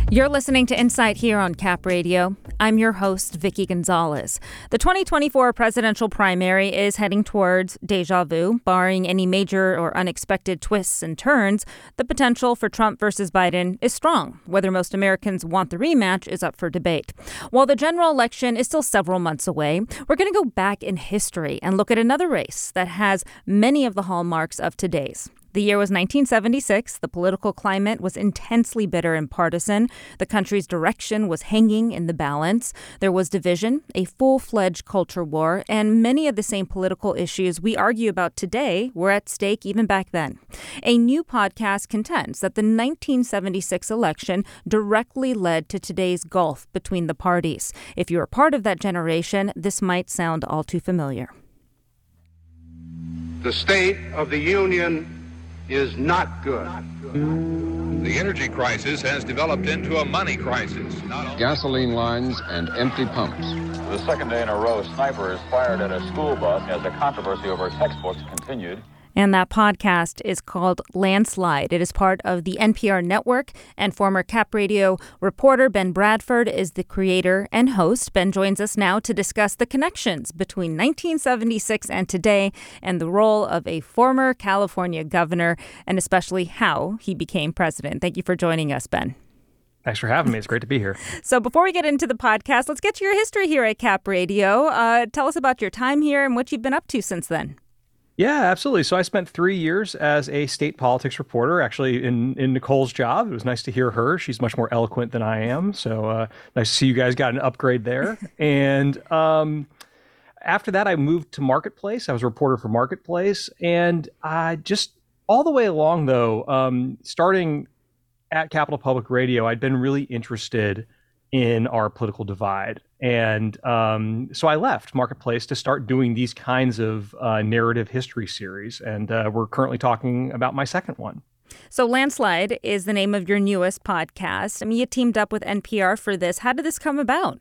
You're listening to Insight here on Cap Radio. I'm your host, Vicky Gonzalez. The 2024 presidential primary is heading towards deja vu. Barring any major or unexpected twists and turns, the potential for Trump versus Biden is strong. Whether most Americans want the rematch is up for debate. While the general election is still several months away, we're going to go back in history and look at another race that has many of the hallmarks of today's. The year was 1976. The political climate was intensely bitter and partisan. The country's direction was hanging in the balance. There was division, a full-fledged culture war, and many of the same political issues we argue about today were at stake even back then. A new podcast contends that the 1976 election directly led to today's gulf between the parties. If you're a part of that generation, this might sound all too familiar. The state of the union is not good. The energy crisis has developed into a money crisis. Gasoline lines and empty pumps. For the second day in a row, snipers fired at a school bus as the controversy over textbooks continued. And that podcast is called Landslide. It is part of the NPR network, and former Cap Radio reporter Ben Bradford is the creator and host. Ben joins us now to discuss the connections between 1976 and today and the role of a former California governor, and especially how he became president. Thank you for joining us, Ben. Thanks for having me. It's great to be here. So before we get into the podcast, let's get to your history here at Cap Radio. Tell us about your time here and what you've been up to since then. Yeah, absolutely. So I spent 3 years as a state politics reporter, actually in Nicole's job. It was nice to hear her. She's much more eloquent than I am. So nice to see you guys got an upgrade there. And after that, I moved to Marketplace. I was a reporter for Marketplace. And just all the way along, though, starting at Capital Public Radio, I'd been really interested in our political divide. And so I left Marketplace to start doing these kinds of narrative history series. And we're currently talking about my second one. So Landslide is the name of your newest podcast. I mean, you teamed up with NPR for this. How did this come about?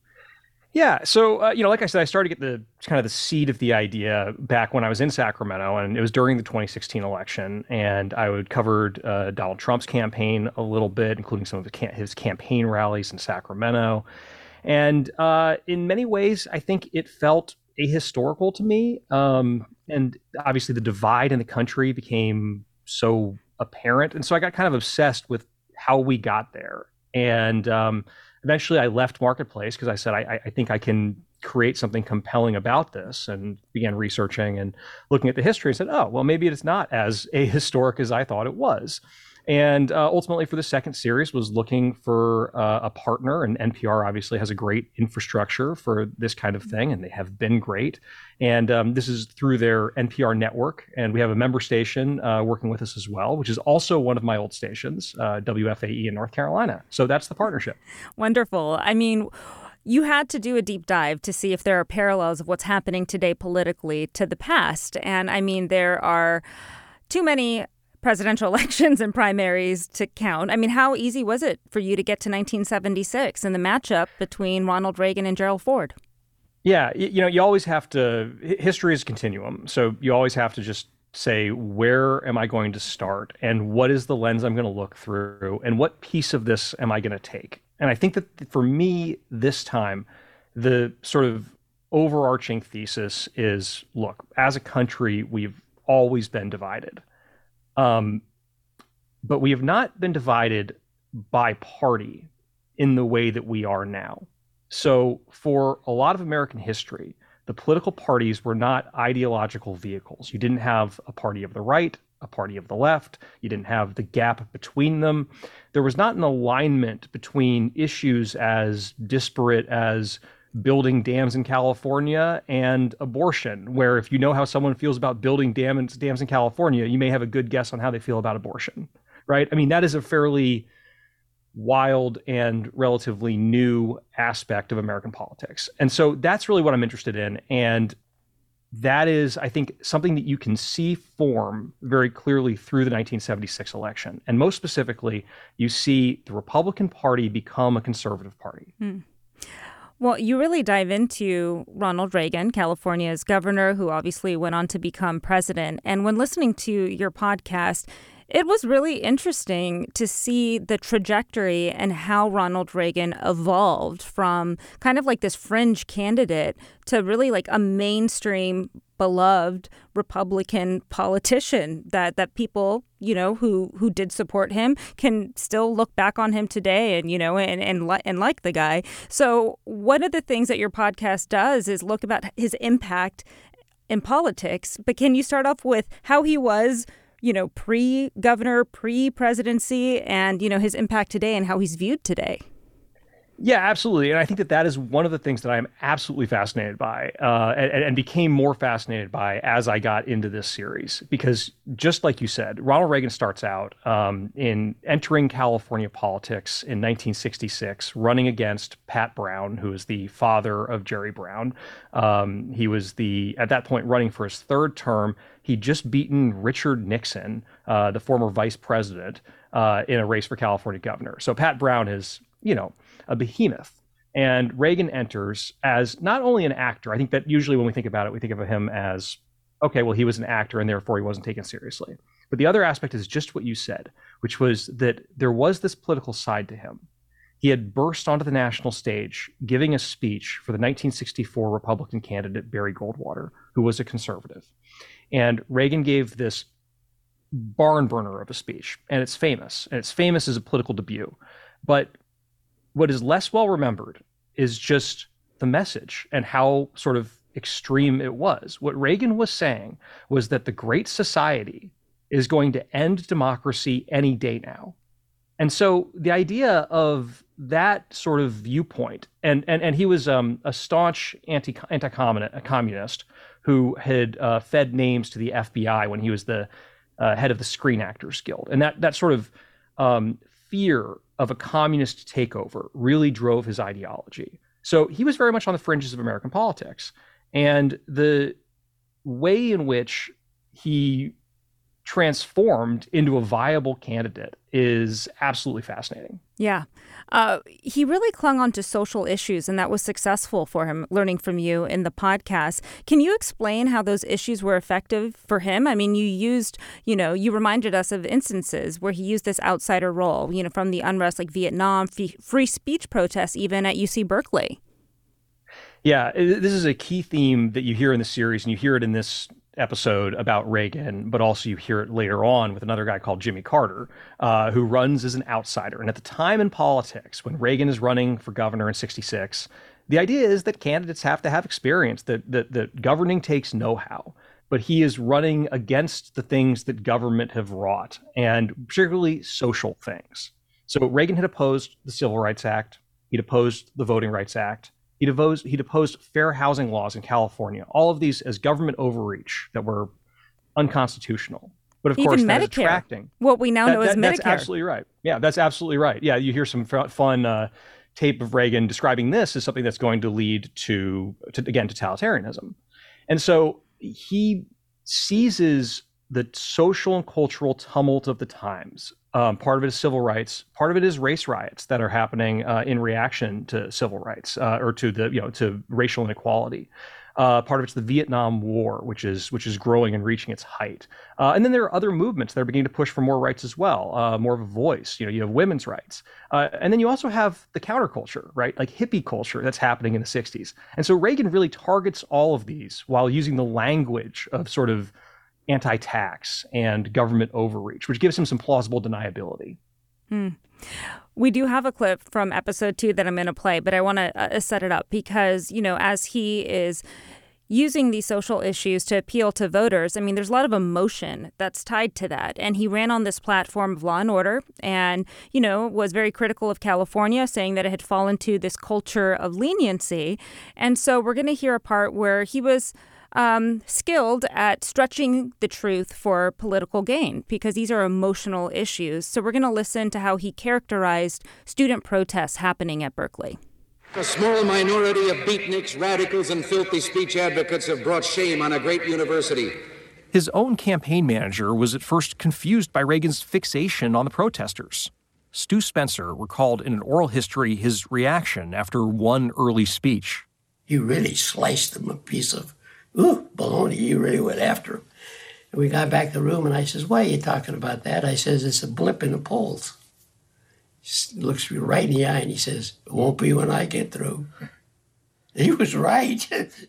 Yeah. So, like I said, I started to get the kind of the seed of the idea back when I was in Sacramento, and it was during the 2016 election. And I would covered Donald Trump's campaign a little bit, including some of his campaign rallies in Sacramento. And in many ways, I think it felt ahistorical to me. And obviously, the divide in the country became so apparent. And so I got kind of obsessed with how we got there. And eventually, I left Marketplace because I said, I think I can create something compelling about this, and began researching and looking at the history and said, oh, well, maybe it's not as ahistoric as I thought it was. And ultimately, for the second series, was looking for a partner. And NPR obviously has a great infrastructure for this kind of thing, and they have been great. And this is through their NPR network. And we have a member station working with us as well, which is also one of my old stations, WFAE in North Carolina. So that's the partnership. Wonderful. I mean, you had to do a deep dive to see if there are parallels of what's happening today politically to the past. And I mean, there are too many presidential elections and primaries to count. I mean, how easy was it for you to get to 1976 and the matchup between Ronald Reagan and Gerald Ford? Yeah, you always have to, history is a continuum. So you always have to just say, where am I going to start? And what is the lens I'm going to look through? And what piece of this am I going to take? And I think that for me, this time, the sort of overarching thesis is, look, as a country, we've always been divided. But we have not been divided by party in the way that we are now. So for a lot of American history, the political parties were not ideological vehicles. You didn't have a party of the right, a party of the left. You didn't have the gap between them. There was not an alignment between issues as disparate as building dams in California and abortion, where if you know how someone feels about building dams in California, you may have a good guess on how they feel about abortion, right? I mean, that is a fairly wild and relatively new aspect of American politics. And so that's really what I'm interested in. And that is, I think, something that you can see form very clearly through the 1976 election. And most specifically, you see the Republican Party become a conservative party. Well, you really dive into Ronald Reagan, California's governor, who obviously went on to become president. And when listening to your podcast, It was really interesting to see the trajectory and how Ronald Reagan evolved from kind of like this fringe candidate to really like a mainstream, beloved Republican politician that people, who did support him can still look back on him today and like the guy. So one of the things that your podcast does is look about his impact in politics. But can you start off with how he was pre-governor, pre-presidency, and, his impact today and how he's viewed today? Yeah, absolutely. And I think that is one of the things that I'm absolutely fascinated by and became more fascinated by as I got into this series. Because just like you said, Ronald Reagan starts out in entering California politics in 1966, running against Pat Brown, who is the father of Jerry Brown. He was at that point running for his third term. He'd just beaten Richard Nixon, the former vice president, in a race for California governor. So Pat Brown is, a behemoth. And Reagan enters as not only an actor. I think that usually when we think about it, we think of him as, okay, well, he was an actor and therefore he wasn't taken seriously. But the other aspect is just what you said, which was that there was this political side to him. He had burst onto the national stage giving a speech for the 1964 Republican candidate, Barry Goldwater, who was a conservative. And Reagan gave this barn burner of a speech, and it's famous. And it's famous as a political debut. But what is less well remembered is just the message and how sort of extreme it was. What Reagan was saying was that the Great Society is going to end democracy any day now. And so the idea of that sort of viewpoint, and he was a staunch anti-communist who had fed names to the FBI when he was the head of the Screen Actors Guild. And that sort of fear of a communist takeover really drove his ideology. So he was very much on the fringes of American politics. And the way in which he transformed into a viable candidate is absolutely fascinating. Yeah. He really clung on to social issues, and that was successful for him, learning from you in the podcast. Can you explain how those issues were effective for him? I mean, you reminded us of instances where he used this outsider role, from the unrest like Vietnam, free speech protests, even at UC Berkeley. Yeah, this is a key theme that you hear in the series, and you hear it in this episode about Reagan, but also you hear it later on with another guy called Jimmy Carter, who runs as an outsider. And at the time in politics, when Reagan is running for governor in 66, the idea is that candidates have to have experience, that governing takes know-how. But he is running against the things that government have wrought, and particularly social things. So Reagan had opposed the Civil Rights Act. He'd opposed the Voting Rights Act. He'd opposed fair housing laws in California, all of these as government overreach that were unconstitutional. But of course, that is attracting. What we now know as Medicare. That's absolutely right. Yeah, that's absolutely right. Yeah, you hear some fun tape of Reagan describing this as something that's going to lead to totalitarianism. And so he seizes the social and cultural tumult of the times. Part of it is civil rights. Part of it is race riots that are happening in reaction to civil rights or to racial inequality. Part of it's the Vietnam War, which is growing and reaching its height. And then there are other movements that are beginning to push for more rights as well, more of a voice. You have women's rights. And then you also have the counterculture, right? Like hippie culture that's happening in the 60s. And so Reagan really targets all of these while using the language of sort of anti-tax and government overreach, which gives him some plausible deniability. We do have a clip from episode 2 that I'm going to play, but I want to set it up because, as he is using these social issues to appeal to voters, I mean, there's a lot of emotion that's tied to that. And he ran on this platform of law and order and, was very critical of California, saying that it had fallen to this culture of leniency. And so we're going to hear a part where he was skilled at stretching the truth for political gain because these are emotional issues. So we're going to listen to how he characterized student protests happening at Berkeley. A small minority of beatniks, radicals, and filthy speech advocates have brought shame on a great university. His own campaign manager was at first confused by Reagan's fixation on the protesters. Stu Spencer recalled in an oral history his reaction after one early speech. You really sliced them a piece of baloney. You really went after him. And we got back to the room, and I says, why are you talking about that? I says, it's a blip in the polls. He looks me right in the eye, and he says, it won't be when I get through. He was right.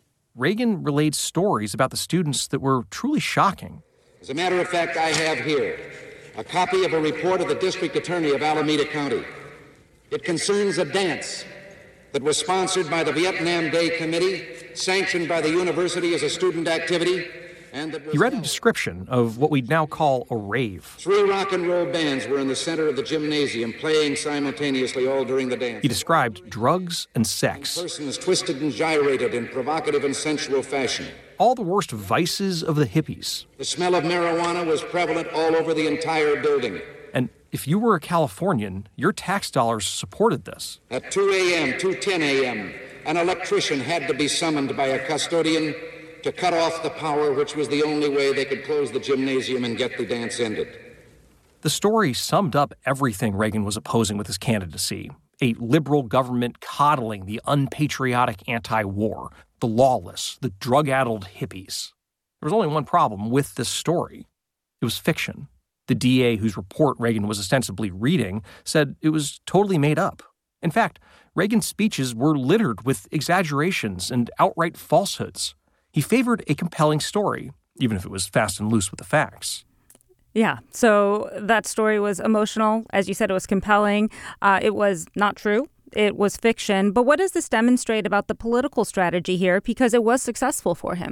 Reagan relayed stories about the students that were truly shocking. As a matter of fact, I have here a copy of a report of the district attorney of Alameda County. It concerns a dance that was sponsored by the Vietnam Day Committee, sanctioned by the university as a student activity, and that was... He read a description of what we'd now call a rave. 3 rock and roll bands were in the center of the gymnasium, playing simultaneously all during the dance. He described drugs and sex. Persons twisted and gyrated in provocative and sensual fashion. All the worst vices of the hippies. The smell of marijuana was prevalent all over the entire building. And if you were a Californian, your tax dollars supported this. At 2 a.m., 2:10 a.m., an electrician had to be summoned by a custodian to cut off the power, which was the only way they could close the gymnasium and get the dance ended. The story summed up everything Reagan was opposing with his candidacy. A liberal government coddling the unpatriotic anti-war, the lawless, the drug-addled hippies. There was only one problem with this story. It was fiction. The DA whose report Reagan was ostensibly reading said it was totally made up. In fact, Reagan's speeches were littered with exaggerations and outright falsehoods. He favored a compelling story, even if it was fast and loose with the facts. Yeah, so that story was emotional. As you said, it was compelling. It was not true. It was fiction. But what does this demonstrate about the political strategy here? Because it was successful for him.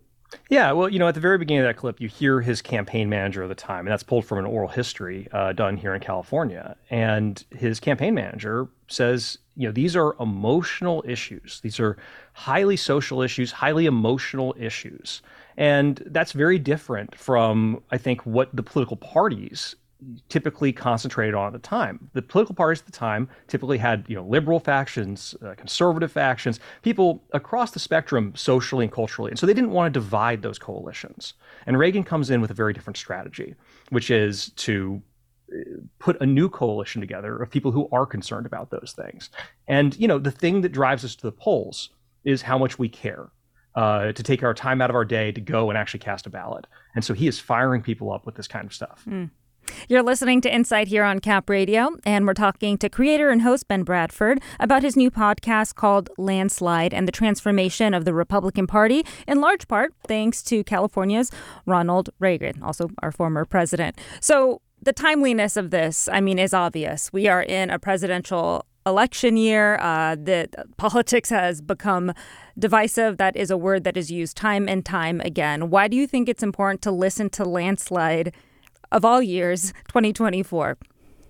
Yeah, well, at the very beginning of that clip, you hear his campaign manager at the time, and that's pulled from an oral history done here in California. And his campaign manager says, these are emotional issues. These are highly social issues, highly emotional issues. And that's very different from, I think, what the political parties typically concentrated on at the time. The political parties at the time typically had, liberal factions, conservative factions, people across the spectrum socially and culturally. And so they didn't want to divide those coalitions. And Reagan comes in with a very different strategy, which is to put a new coalition together of people who are concerned about those things. And, the thing that drives us to the polls is how much we care. To take our time out of our day to go and actually cast a ballot. And so he is firing people up with this kind of stuff. You're listening to Insight here on Cap Radio, and we're talking to creator and host Ben Bradford about his new podcast called Landslide and the transformation of the Republican Party, in large part thanks to California's Ronald Reagan, also our former president. So the timeliness of this, is obvious. We are in a presidential election year. The politics has become divisive. That is a word that is used time and time again. Why do you think it's important to listen to Landslide of all years, 2024?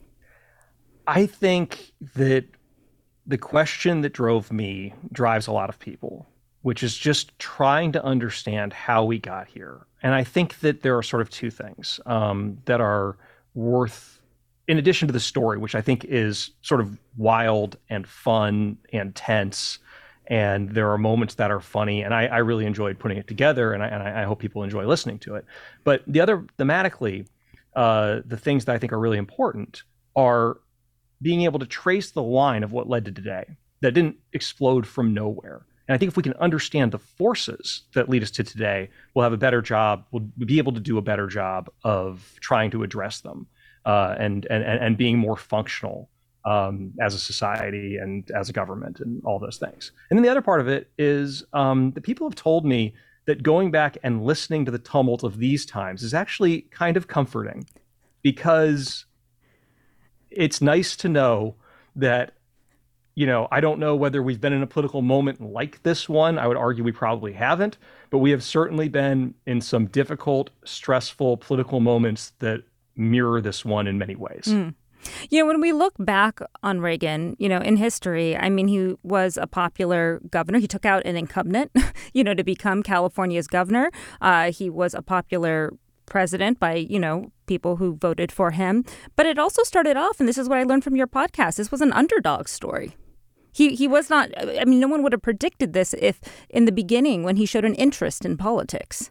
I think that the question that drove me drives a lot of people, which is just trying to understand how we got here. And I think that there are sort of two things that are worth, in addition to the story, which I think is sort of wild and fun and tense, and there are moments that are funny, and I really enjoyed putting it together, and I hope people enjoy listening to it. But the other, thematically, the things that I think are really important are being able to trace the line of what led to today, that didn't explode from nowhere. And I think if we can understand the forces that lead us to today, we'll have a better job, we'll be able to do a better job of trying to address them and being more functional as a society and as a government and all those things. And then the other part of it is that people have told me that going back and listening to the tumult of these times is actually kind of comforting, because it's nice to know that, I don't know whether we've been in a political moment like this one. I would argue we probably haven't, but we have certainly been in some difficult, stressful political moments that mirror this one in many ways. When we look back on Reagan, in history, he was a popular governor. He took out an incumbent, to become California's governor. He was a popular president by, people who voted for him. But it also started off, and this is what I learned from your podcast, this was an underdog story. He was not, no one would have predicted this if in the beginning when he showed an interest in politics.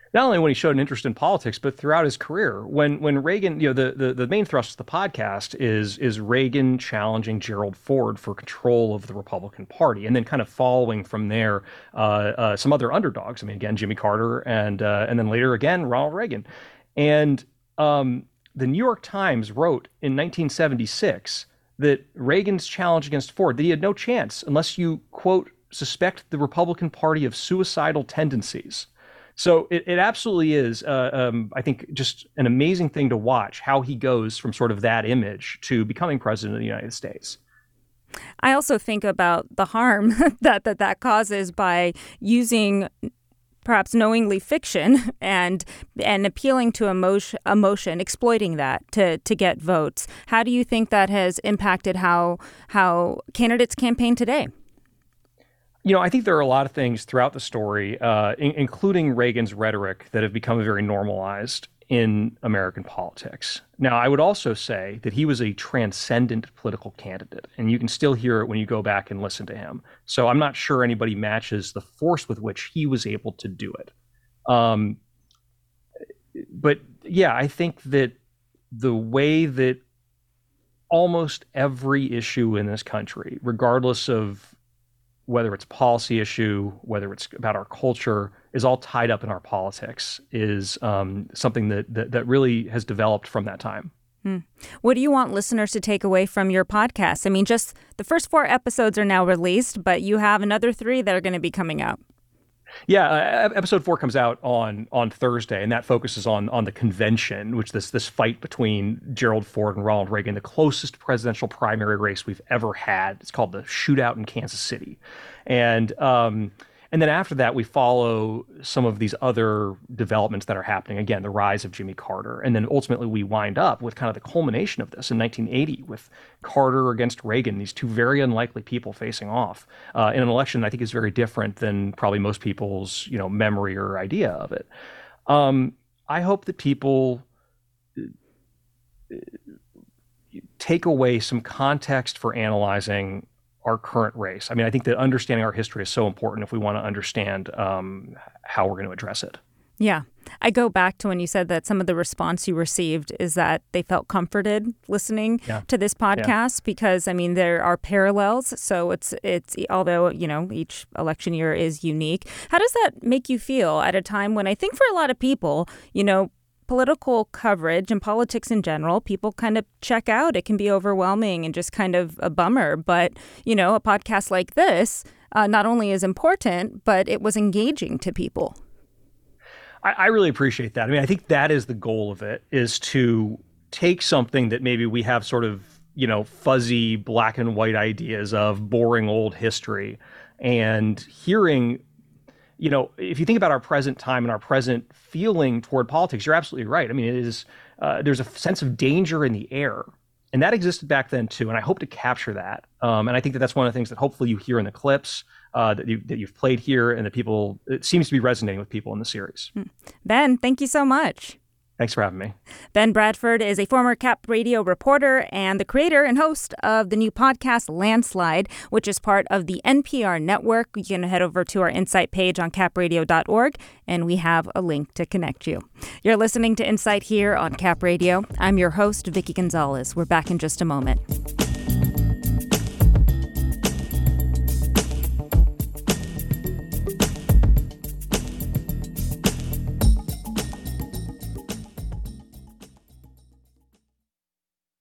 not only when he showed an interest in politics, but throughout his career. When Reagan, the main thrust of the podcast is Reagan challenging Gerald Ford for control of the Republican Party, and then kind of following from there some other underdogs. I mean, again, Jimmy Carter, and then later again Ronald Reagan. And the New York Times wrote in 1976 that Reagan's challenge against Ford, that he had no chance unless you, quote, suspect the Republican Party of suicidal tendencies. So it absolutely is, I think, just an amazing thing to watch how he goes from sort of that image to becoming president of the United States. I also think about the harm that causes by using perhaps knowingly fiction and appealing to emotion, exploiting that to get votes. How do you think that has impacted how candidates campaign today? I think there are a lot of things throughout the story, including Reagan's rhetoric, that have become very normalized in American politics. Now, I would also say that he was a transcendent political candidate, and you can still hear it when you go back and listen to him. So I'm not sure anybody matches the force with which he was able to do it. But yeah, I think that the way that almost every issue in this country, regardless of whether it's a policy issue, whether it's about our culture, is all tied up in our politics, is something that really has developed from that time. What do you want listeners to take away from your podcast? I mean, just the first 4 episodes are now released, but you have another 3 that are going to be coming out. Yeah, episode 4 comes out on Thursday, and that focuses on the convention, which this fight between Gerald Ford and Ronald Reagan, the closest presidential primary race we've ever had. It's called the Shootout in Kansas City, and then after that, we follow some of these other developments that are happening. Again, the rise of Jimmy Carter, and then ultimately we wind up with kind of the culmination of this in 1980 with Carter against Reagan, these two very unlikely people facing off in an election I think is very different than probably most people's memory or idea of it. I hope that people take away some context for analyzing our current race. I mean, I think that understanding our history is so important if we want to understand how we're going to address it. Yeah. I go back to when you said that some of the response you received is that they felt comforted listening to this podcast because, I mean, there are parallels. So it's although, each election year is unique. How does that make you feel at a time when I think for a lot of people, political coverage and politics in general, people kind of check out. It can be overwhelming and just kind of a bummer. But, a podcast like this not only is important, but it was engaging to people. I really appreciate that. I mean, I think that is the goal of it, is to take something that maybe we have sort of, fuzzy black and white ideas of, boring old history, and hearing if you think about our present time and our present feeling toward politics, you're absolutely right. I mean, it is there's a sense of danger in the air, and that existed back then too. And I hope to capture that. And I think that that's one of the things that hopefully you hear in the clips that you've played here, and that it seems to be resonating with people in the series. Ben, thank you so much. Thanks for having me. Ben Bradford is a former Cap Radio reporter and the creator and host of the new podcast Landslide, which is part of the NPR network. You can head over to our Insight page on capradio.org, and we have a link to connect you. You're listening to Insight here on Cap Radio. I'm your host, Vicki Gonzalez. We're back in just a moment.